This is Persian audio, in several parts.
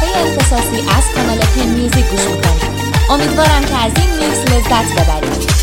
صفحه اختصاصی از کانال پن میوزیک گوش میکنید. امیدوارم که از این میکس لذت ببرید.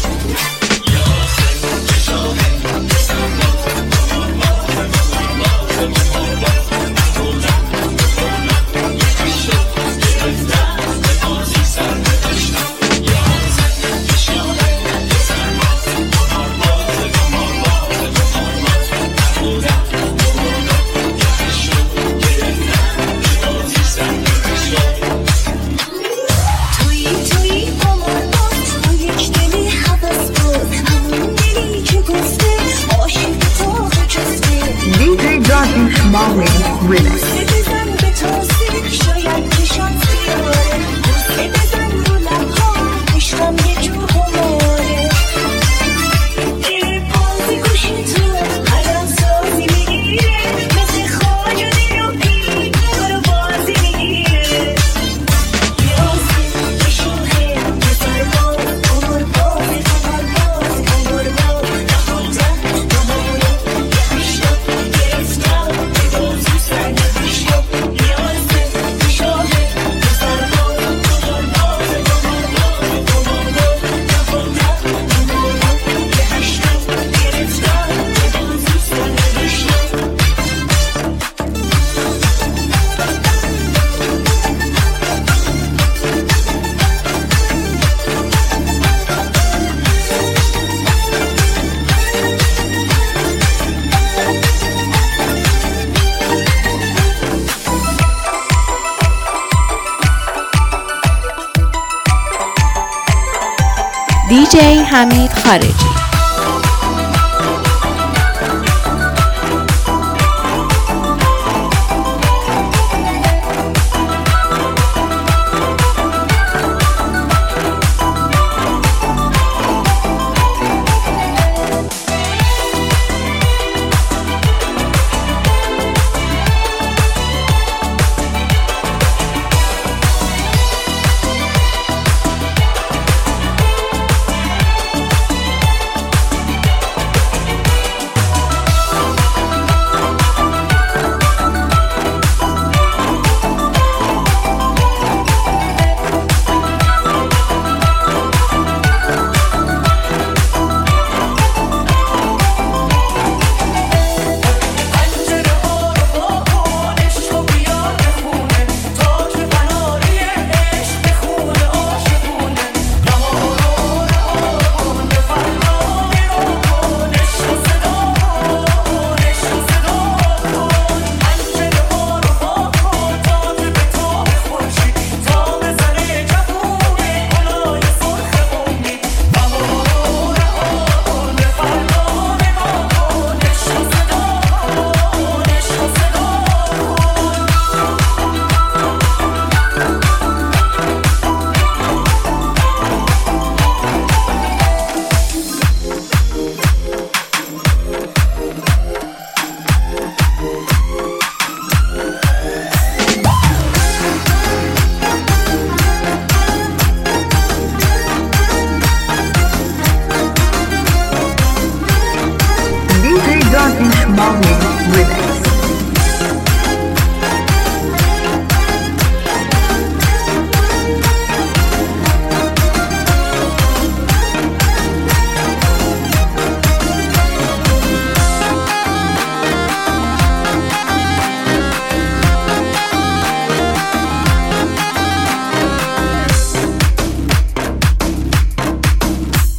دی‌جی حمید خارجی.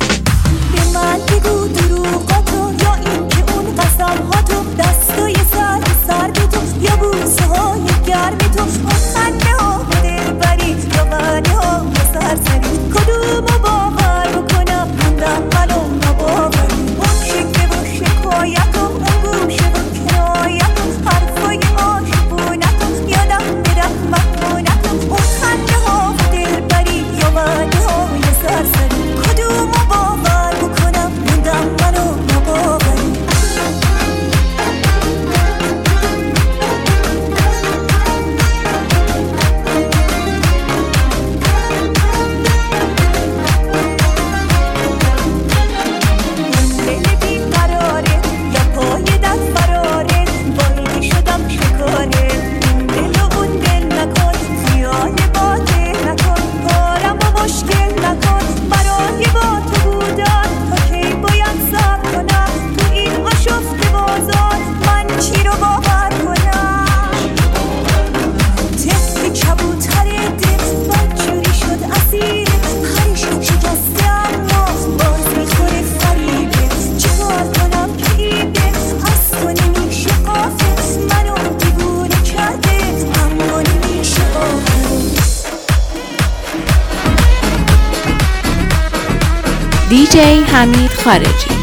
به من بگو دروغاتو یا این که اون قسمهاتو دستای DJ حمید خارجی.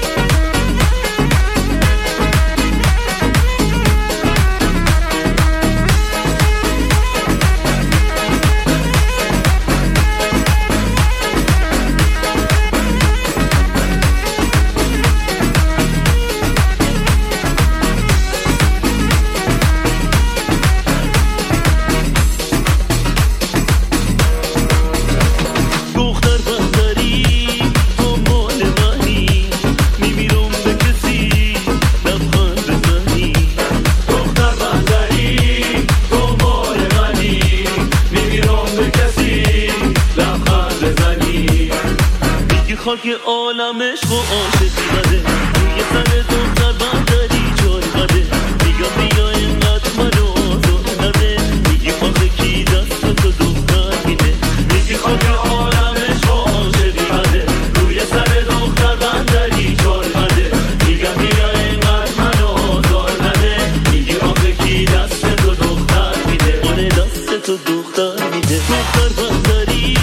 خاک عالمش و عاشقی بده روی سر دختر بندری چار بده بیا بیا اینقدر منو آزار نده میگی آخه کی دست تو دختر میده میگی خاک عالمش و عاشقی بده روی سر دختر بندری چار بده میگم بیا اینقدر منو آزار نده میگی آخه کی دست تو دختر میده آره دست تو دختر میده دختر بندری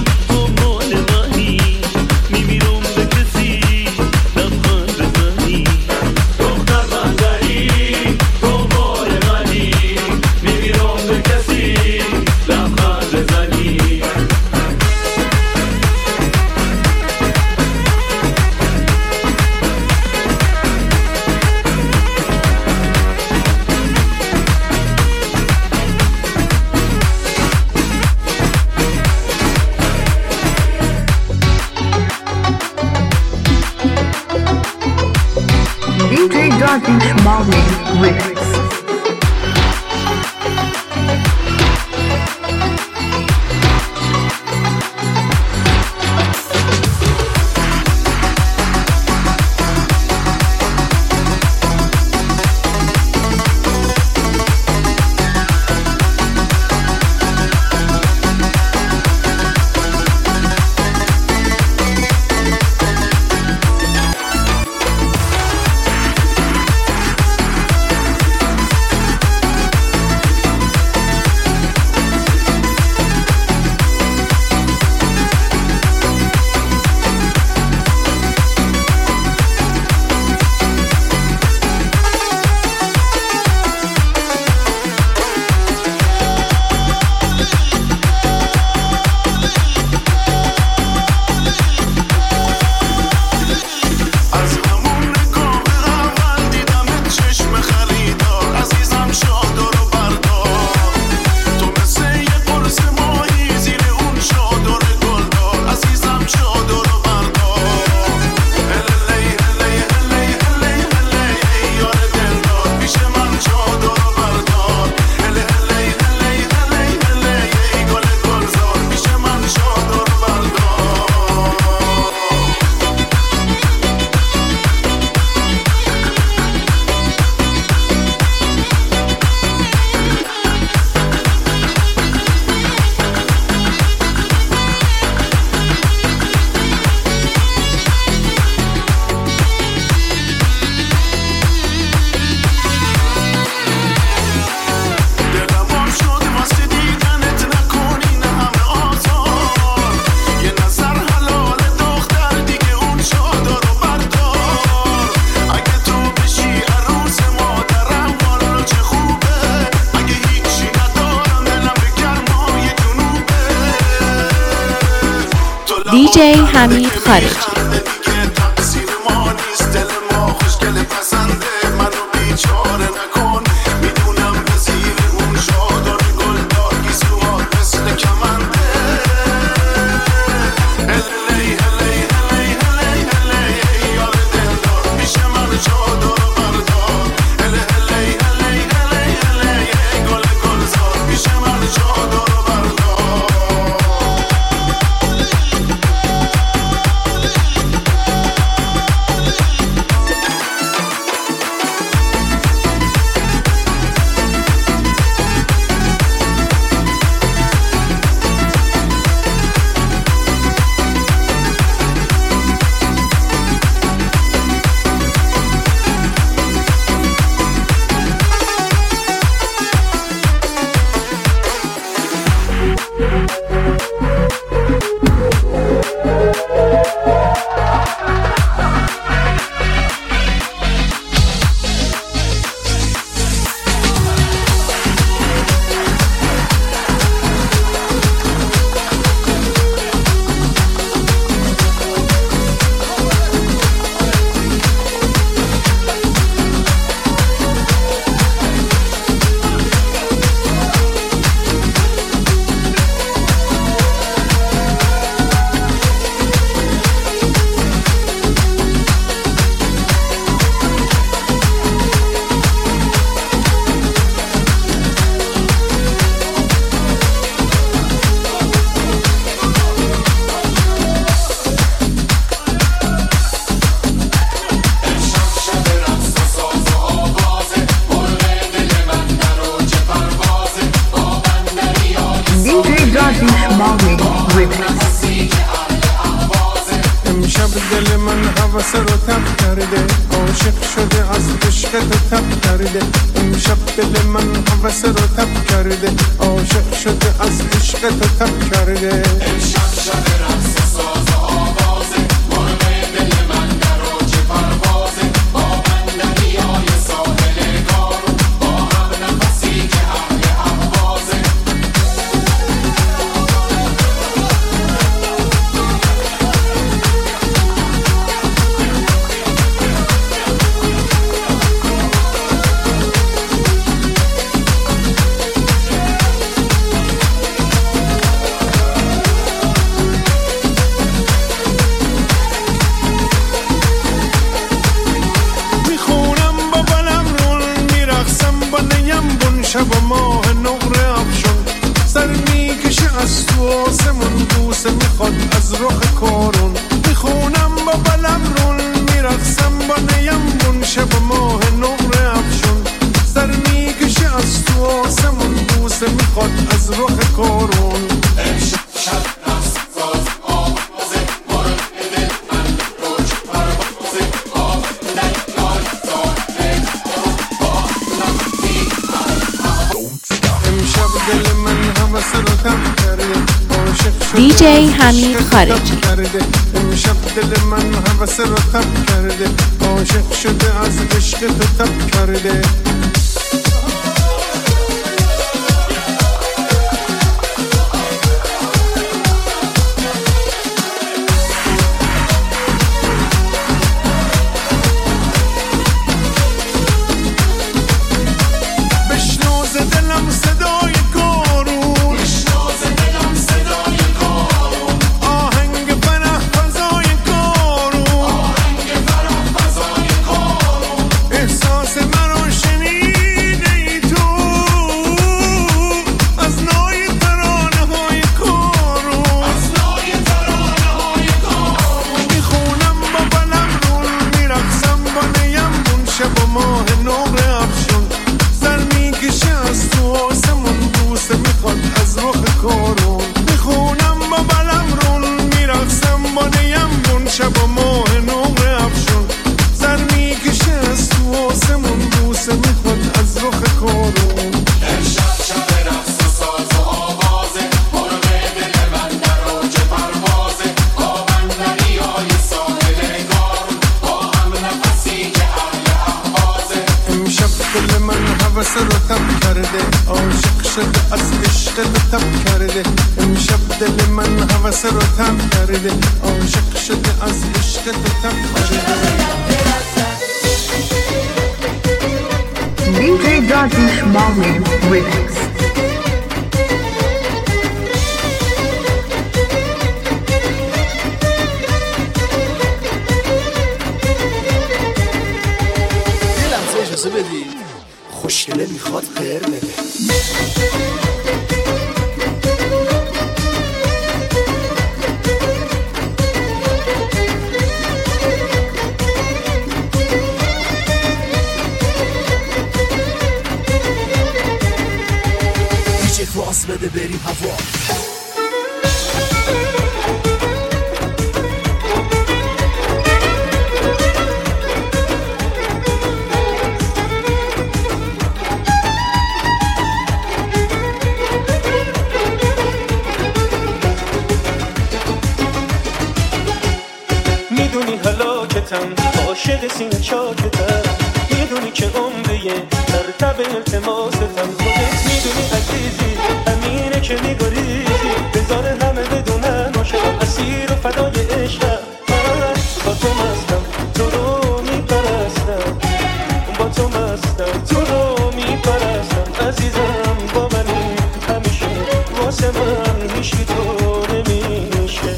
DJ Darkish Marvin Remix. DJ حمید خارجی. حوث رو تب کرده عاشق شده از عشق تو تب کرده امشب دل من حوث رو تب کرده عاشق شده از عشق تو تب کرده امشب شب رقص ساز و آوازه مرغ دل من در اوج پروازه با من دریای ساحل کارون با هم نفسی که اهل اهوازه شب و ماه نقره افشون سر میکشه از تو آسمون بوسه میخواد از رخ کارون میخونم با بلم رون میرقصم با نیمبون شب و ماه نقره افشون سر میکشه از تو آسمون بوسه میخواد از رخ کارون امشب شب رقص ساز آوازه مرغ دل من روج پروازه با دریای ساحل با نفسی امشب دل من حوث رو تب کرده عاشق شده DJ از حمید عشق خارجی. تب کرده امشب دل من حوث رو تب کرده عاشق شده از عشق تو تب کرده حوث رو تب کرده عاشق شده از عشق تو تب کرده امشب دل من حوث رو تب کرده عاشق شده از عشق تو تب کرده DJ Dardish Marvin Remix. یه لحظه اجازه بدید خوشگله میخواد قر بده دیجی کراس بده بریم هوا میدونی هلاکتم عاشق سینه چاکتم میدونی که عمریه در تب التماستم خودت میدونی عزیزی همینه که میگریزی بذار همه بدونن عاشقم اسیر و فدای عشقم من با تو مستم تو رو میپرستم با تو مستم تو رو میپرستم عزیزم با منی همیشه واسه من هیچی تو نمیشه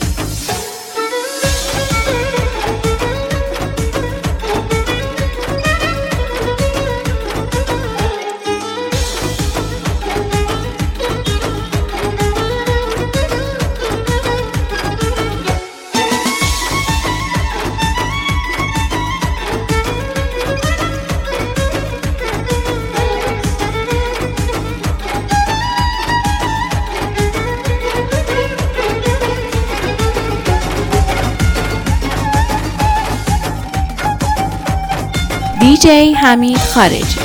DJ حمید خارجی.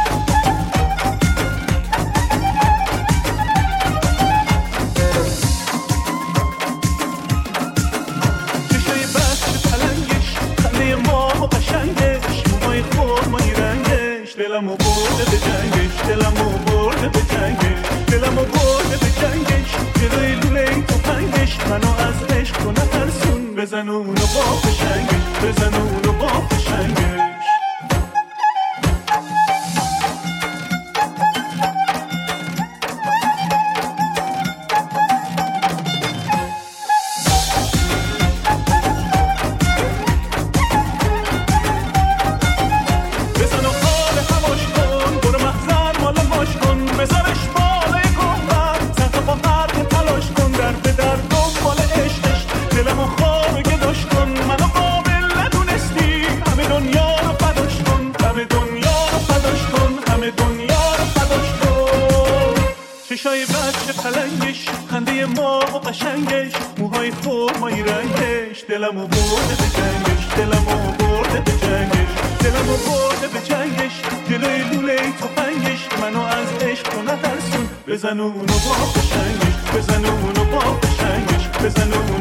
دلمو برده به جنگش دلمو برده به جنگش دلمو برده به جنگش جلوی لوله تفنگش منو از عشق تو نترسون بزن اونو با فشنگش بزن اونو با فشنگش چشای بچه پلنگش خنده ما و قشنگش موهای خرمایی رنگش دلمو برده به جنگش دلمو برده به جنگش دلمو برده به جنگش جلوی لوله تفنگش منو از عشق تو نترسون بزن اونو با قشنگش بزن اونو با قشنگش بزن اونو